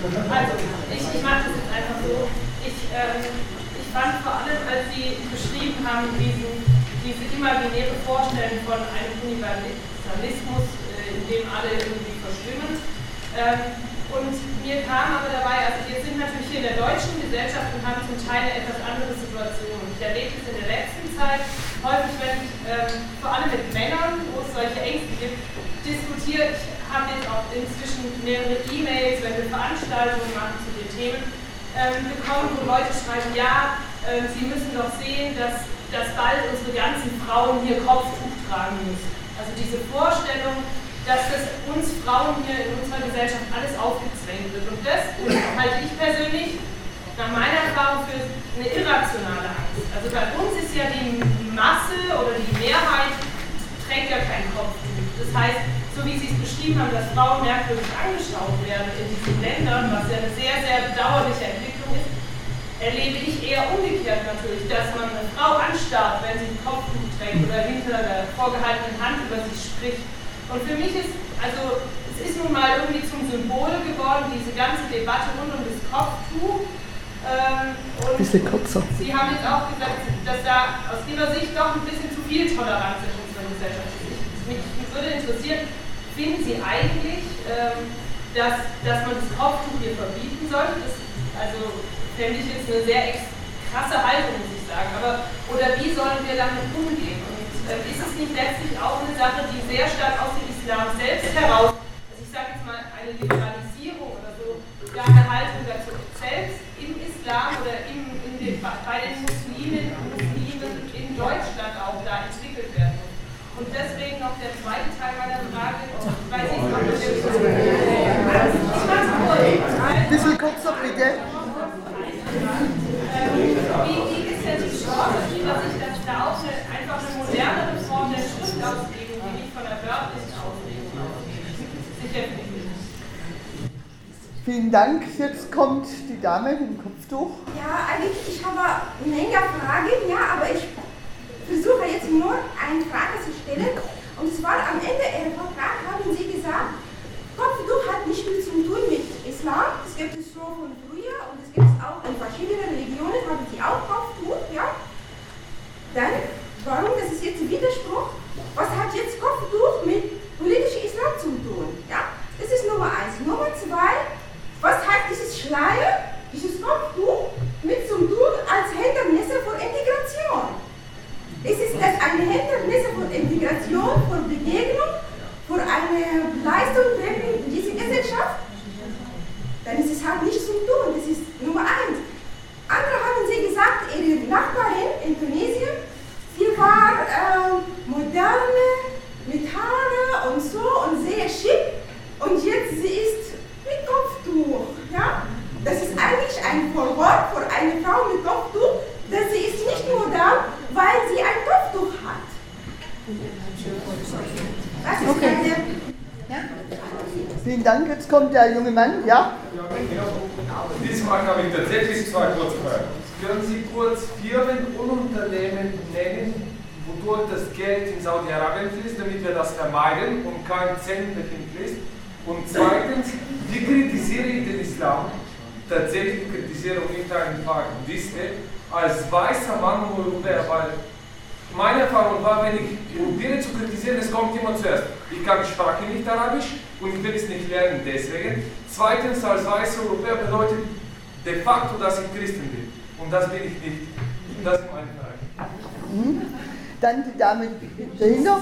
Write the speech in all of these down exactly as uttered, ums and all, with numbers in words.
Also, ich, ich mache das jetzt einfach so. Ich, ähm, ich fand vor allem, als Sie beschrieben haben, diesen, diese imaginäre Vorstellung von einem Universalismus, äh, in dem alle irgendwie verschwimmen. Ähm, und mir kam aber dabei, also wir sind natürlich hier in der deutschen Gesellschaft und haben zum Teil eine etwas andere Situation. Ich erlebe es in der letzten Zeit häufig, wenn ich ähm, vor allem mit Männern, wo es solche Ängste gibt, diskutiere. Ich habe jetzt auch inzwischen mehrere E-Mails, wenn wir Veranstaltungen machen zu den Themen, ähm, bekommen, wo Leute schreiben, ja, äh, sie müssen doch sehen, dass, dass bald unsere ganzen Frauen hier Kopftuch tragen müssen. Also diese Vorstellung, dass das uns Frauen hier in unserer Gesellschaft alles aufgezwängt wird. Und das halte ich persönlich nach meiner Erfahrung für eine irrationale Angst. Also bei uns ist ja die Masse oder die Mehrheit trägt ja kein Kopftuch. Das heißt, so wie Sie es beschrieben haben, dass Frauen merkwürdig angeschaut werden in diesen Ländern, was ja eine sehr, sehr bedauerliche Entwicklung ist, erlebe ich eher umgekehrt natürlich, dass man eine Frau anstarrt, wenn sie ein Kopftuch trägt oder hinter der vorgehaltenen Hand über sie spricht. Und für mich ist, also es ist nun mal irgendwie zum Symbol geworden, diese ganze Debatte rund um das Kopftuch. Ähm, und Sie haben jetzt auch gesagt, dass da aus Ihrer Sicht doch ein bisschen zu viel Toleranz in unserer Gesellschaft ist. Mich, mich würde interessieren, finden Sie eigentlich, ähm, dass, dass man das Kopftuch hier verbieten sollte? Das, also fände ich jetzt eine sehr krasse Haltung, muss ich sagen. Aber, oder wie sollen wir damit umgehen? Und äh, ist es nicht letztlich auch eine Sache, die sehr stark aus dem Islam selbst heraus, also ich sage jetzt mal eine Liberalisierung oder so, ja, eine Haltung dazu selbst im Islam oder im, in den, bei den Musliminnen und Muslimen in Deutschland auch da entwickelt werden muss? Und deswegen noch der zweite Teil meiner Frage, weil Sie es noch mit dem Ein bisschen kürzer, bitte. Wie, wie ist denn die Chance, dass ich das da auch eine, einfach eine modernere Form der Schriftauslegung, die nicht von der wörtlichen Auslegung ausgeht, sicher finden? Vielen Dank. Jetzt kommt die Dame mit dem Kopftuch. Ja, eigentlich, ich habe eine Menge Fragen, ja, aber ich versuche jetzt nur eine Frage zu stellen. Und zwar am Ende Ihrer Vortrag haben Sie gesagt, Kopftuch hat nicht viel zu tun mit Islam. Das gibt es schon von früher und es gibt es auch in verschiedenen Religionen, haben Sie auch Kopftuch, ja? Dann, warum, das ist jetzt ein Widerspruch, was hat jetzt Kopftuch mit politischem Islam zu tun, ja? Das ist Nummer eins. Nummer zwei, was hat dieses Schleier, dieses Kopftuch mit zum tun als Hindernisse für Integration? Es ist das eine Hindernisse für Integration, für Begegnung, für eine Leistung in dieser Gesellschaft? Dann ist es halt nichts zu tun. Das ist Nummer eins. Andere haben Sie gesagt, Ihre Nachbarin in Tunesien, sie war äh, moderne, mit Haare und so und sehr schick. Und jetzt sie ist mit Kopftuch. Ja? Das ist eigentlich ein Vorwort für eine Frau mit Kopftuch, dass sie ist nicht nur da, weil sie ein Kopftuch hat. Das ist okay. Eine, ja? Vielen Dank. Jetzt kommt der junge Mann. Ja? Diesmal habe ich tatsächlich zwei kurze Fragen. Können Sie kurz Firmen und Unternehmen nennen, wodurch das Geld in Saudi-Arabien fließt, damit wir das vermeiden und kein Cent mit ihm fließt? Und zweitens, wie kritisiere ich den Islam? Tatsächlich kritisiere und nicht einen Buddhisten als weißer Mann und Europäer, weil meine Erfahrung war, wenn ich probiere zu kritisieren, es kommt immer zuerst. Ich kann die Sprache nicht Arabisch und ich will es nicht lernen deswegen. Zweitens, als weißer Europäer bedeutet de facto, dass ich Christen bin. Und das bin ich nicht. Das ist meine Frage. Mhm. Dann die Dame dahinter.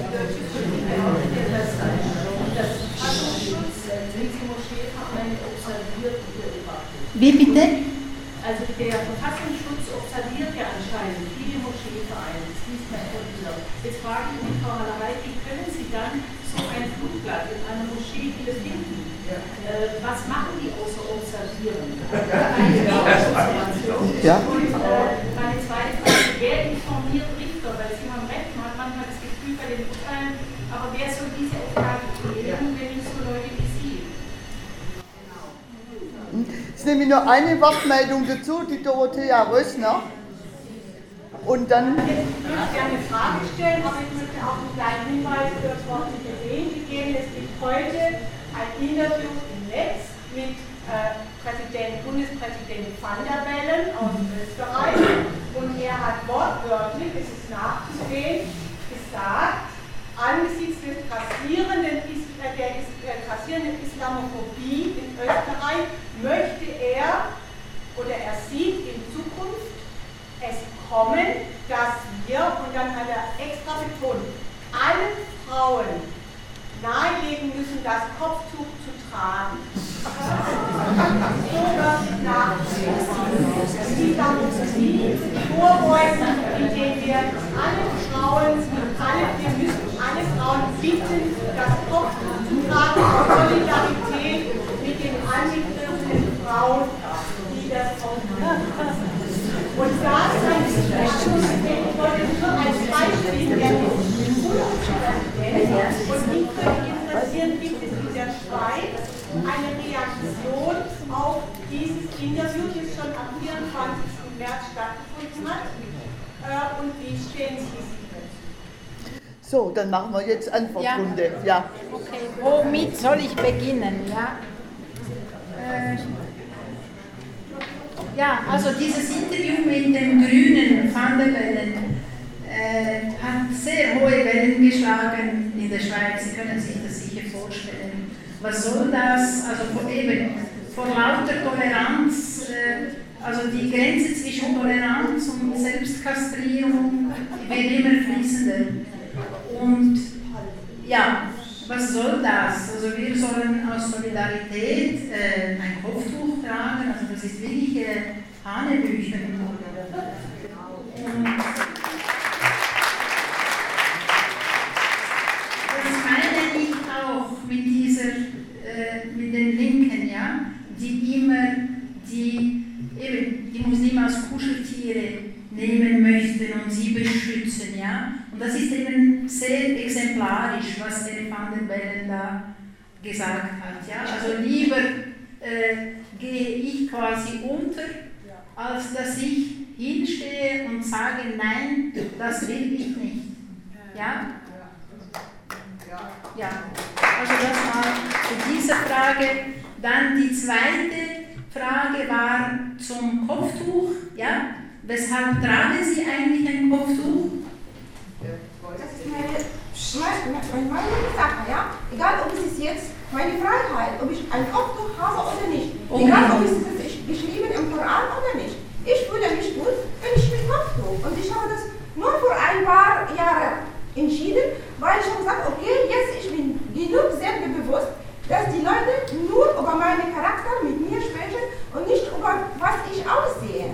Wie bitte? Also der Verfassungsschutz observiert ja anscheinend viele Moscheevereine, das liest man immer wieder. Jetzt frage ich mich, Frau Hallerei, wie können Sie dann so ein Flugblatt in einer Moschee finden? Ja. Äh, was machen die außer observieren? Ja. Und äh, meine zweite Frage, wer informiert Richter? Weil Sie haben recht, man hat manchmal das Gefühl bei den Urteilen, aber wer soll diese Aufgabe klären, wenn nicht so Leute wie Sie? Jetzt nehme ich nur eine Wortmeldung dazu, die Dorothea Rössner. Und dann. Ich würde gerne eine Frage stellen, aber ich möchte auch einen kleinen Hinweis für das Wort gegeben gegeben. Es gibt heute ein Interview im Netz mit äh, Präsident, Bundespräsident Van der Bellen aus Österreich, und er hat wortwörtlich, es ist nachzusehen, gesagt, angesichts des grassierenden, der, der grassierenden Islamophobie in Österreich möchte er oder er sieht in Zukunft es kommen, dass wir, und dann hat er extra betont, allen Frauen nahelegen müssen, das Kopftuch zu tragen. So wird nachgesehen. Die Islamophobie vorbeugen, indem wir alle Frauen, alle, wir müssen alle Frauen bitten, das Kopftuch zu tragen, aus Solidarität mit den angegriffenen Frauen, die das auch machen. Und da ist ein ich wollte nur als Beispiel der und mich würde interessieren, gibt es in der Schweiz eine Reaktion auf dieses Interview, das schon am vierundzwanzigsten März stattgefunden hat, äh, und wie stehen Sie sich? So, dann machen wir jetzt Antwortrunde. Ja. Ja. Okay, womit soll ich beginnen? Ja, äh, ja also dieses Interview mit dem grünen Van der Bellen äh, hat sehr hohe Wellen geschlagen in der Schweiz. Sie können sich das sicher vorstellen. Was soll das? Also vor, eben, vor lauter Toleranz, äh, also die Grenze zwischen Toleranz und Selbstkastrierung wird immer fließender. Und ja, was soll das? Also wir sollen aus Solidarität äh, ein Kopftuch tragen, also das ist wirklich äh, Hanebüchen. Und das meine ich auch mit dieser, äh, mit den Linken, ja, die immer die, eben, die Muslime als Kuscheltiere nehmen möchten und sie beschützen, ja. Und das ist eben sehr exemplarisch, was der Van der Bellen da gesagt hat, ja. Also lieber äh, gehe ich quasi unter, als dass ich hinstehe und sage, nein, das will ich nicht, ja. Ja, also das war zu dieser Frage. Dann die zweite Frage war zum Kopftuch, ja. Weshalb tragen Sie eigentlich ein Kopftuch? Das ist meine, meine, meine Sache, ja? Egal, ob es ist jetzt meine Freiheit, ob ich ein Kopftuch habe oder nicht. Okay. Egal, ob es ist geschrieben im Koran oder nicht. Ich fühle mich gut, wenn ich mit Kopftuch. Und ich habe das nur vor ein paar Jahren entschieden, weil ich habe gesagt, okay, jetzt ich bin genug selbstbewusst, dass die Leute nur über meinen Charakter mit mir sprechen und nicht über was ich aussehe.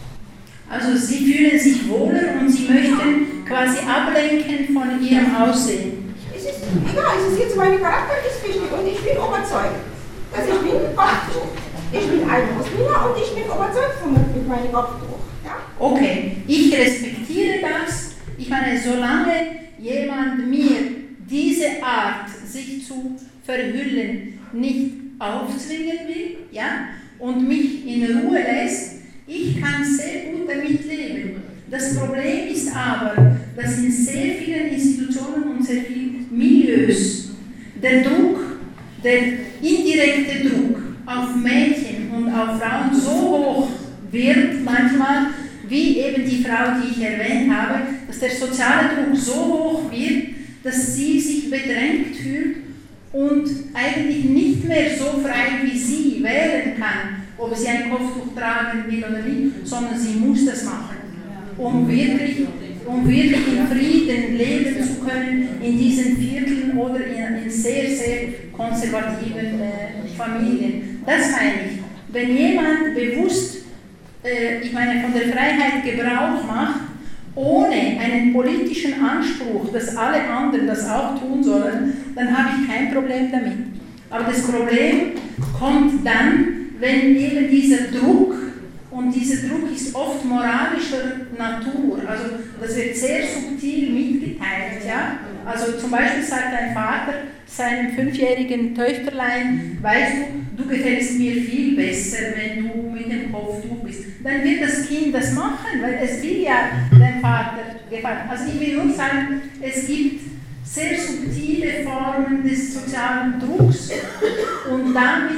Also Sie fühlen sich wohler und Sie möchten quasi ablenken von Ihrem Aussehen. Es ist egal, es ist jetzt mein Charakter ist wichtig und ich bin überzeugt, dass ich bin Kopftuch. Ich bin ein Muslima und ich bin überzeugt von mit meinem Kopftuch. Ja? Okay, ich respektiere das. Ich meine, solange jemand mir diese Art, sich zu verhüllen, nicht aufzwingen will, ja, und mich in Ruhe lässt, ich kann sehr gut damit leben. Das Problem ist aber, dass in sehr vielen Institutionen und sehr vielen Milieus der Druck, der indirekte Druck auf Mädchen und auf Frauen so hoch wird manchmal, wie eben die Frau, die ich erwähnt habe, dass der soziale Druck so hoch wird, dass sie sich bedrängt fühlt und eigentlich nicht mehr so frei wie sie wählen kann, ob sie ein Kopftuch tragen will oder nicht, sondern sie muss das machen, um wirklich, um wirklich in Frieden leben zu können in diesen Vierteln oder in, in sehr, sehr konservativen äh, Familien. Das meine ich. Wenn jemand bewusst, äh, ich meine, von der Freiheit Gebrauch macht, ohne einen politischen Anspruch, dass alle anderen das auch tun sollen, dann habe ich kein Problem damit. Aber das Problem kommt dann, wenn eben dieser Druck, und dieser Druck ist oft moralischer Natur, also das wird sehr subtil mitgeteilt, ja. Also zum Beispiel sagt ein Vater seinem fünfjährigen Töchterlein, weißt du, du gefällst mir viel besser, wenn du mit dem Kopftuch bist. Dann wird das Kind das machen, weil es will ja dem Vater gefallen. Also ich will nur sagen, es gibt sehr subtile Formen des sozialen Drucks und damit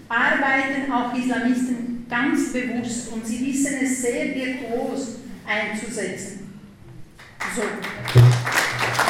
arbeiten auch Islamisten ganz bewusst und sie wissen es sehr virtuos einzusetzen. So.